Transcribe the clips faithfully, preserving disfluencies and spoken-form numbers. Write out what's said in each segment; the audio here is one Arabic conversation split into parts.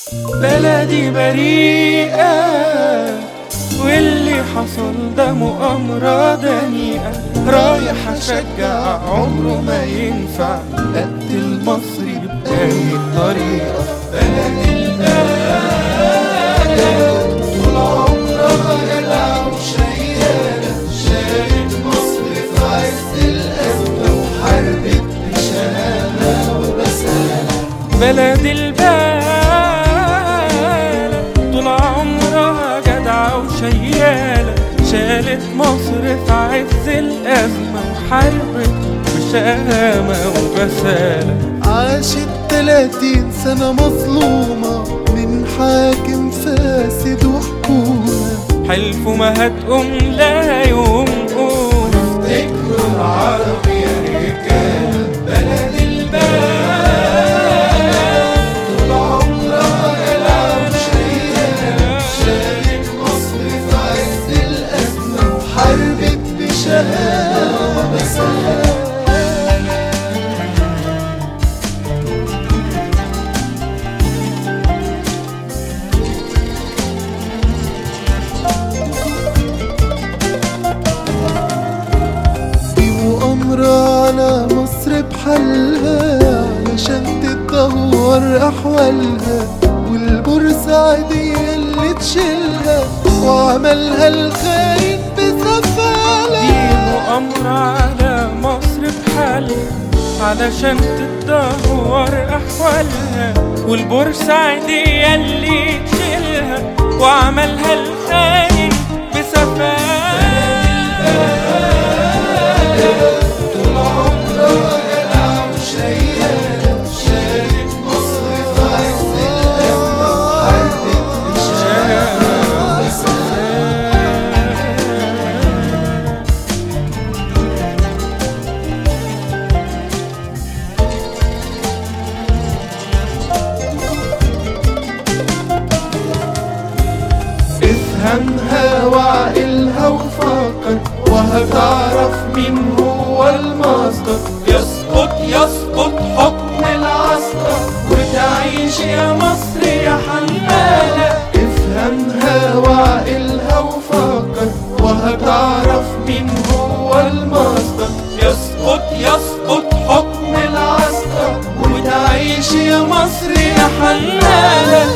بلدي بريئة واللي حصل ده مؤامرة دنيئة. رايح أشجع عمره ما ينفع أقتل مصري بأي طريقة. بلدي البلد طول عمرها جدعة وشيالة، شالت مصر في عز الأزمة وحاربت بشهامة وبسالة. بلدي البلد طول عمرها جدعة وشيالة، شالت مصر في عز الأزمة وحاربت بشهامة وبسالة. عاشت تلاتين سنة مظلومة من حاكم فاسد وحكومة، حلفوا ما هتقوم لا يوم قوم. افتكروا العرب يا رجالة. بلد البلد طول عمرها جدعة وشيالة، شالت مصر في عز الأزمة وحاربت بشهامة وبسالة. على مصر بحالها علشان تتدهور أحوالها، والبورسعيدية اللي تشيلها وعملها الخاين بسفالة. دي مؤامرة على مصر بحالها علشان تتدهور أحوالها، والبورسعيدية اللي تشيلها وعملها الخاين بسفالة. طول عمرها جدعة وشيالة، شالت مصر في عز الأزمة وحاربت بشهامة وبسالة. افهمها وعقلها وفكر وهتعرف مين هو المصدر. يسقط يسقط حكم العسكر وتعيش يا مصر يا حمالة. افهمها وعقلها وفكر وهتعرف مين هو المصدر. يسقط يسقط حكم العسكر وتعيش يا مصر يا حمالة.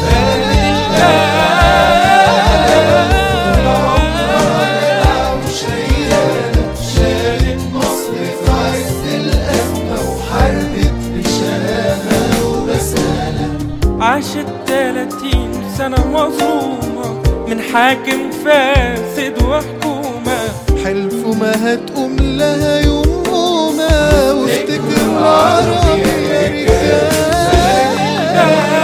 عاشت تلاتين سنة مظلومة من حاكم فاسد وحكومة، حلفوا ما هتقوم لها يوم قومة. وافتكر العرب يا رجال.